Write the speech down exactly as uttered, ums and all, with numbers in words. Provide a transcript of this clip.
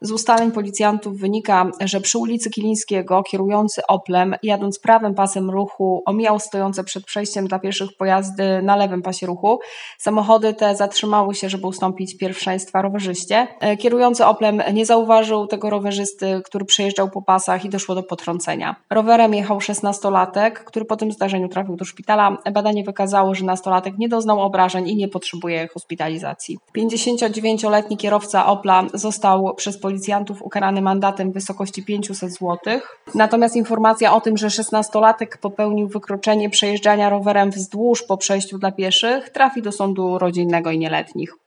Z ustaleń policjantów wynika, że przy ulicy Kilińskiego kierujący Oplem, jadąc prawym pasem ruchu, omijał stojące przed przejściem dla pieszych pojazdy na lewym pasie ruchu. Samochody te zatrzymały się, żeby ustąpić pierwszeństwa rowerzyście. Kierujący Oplem nie zauważył tego rowerzysty, który przejeżdżał po pasach i doszło do potrącenia. Rowerem jechał szesnastolatek, który po tym zdarzeniu trafił do szpitala. Badanie wykazało, że nastolatek nie doznał obrażeń i nie potrzebuje hospitalizacji. pięćdziesięciodziewięcioletni kierowca Opla został przez policjantów ukarany mandatem w wysokości pięćset złotych. Natomiast informacja o tym, że szesnastolatek popełnił wykroczenie przejeżdżania rowerem wzdłuż po przejściu dla pieszych, trafi do sądu rodzinnego i nieletnich.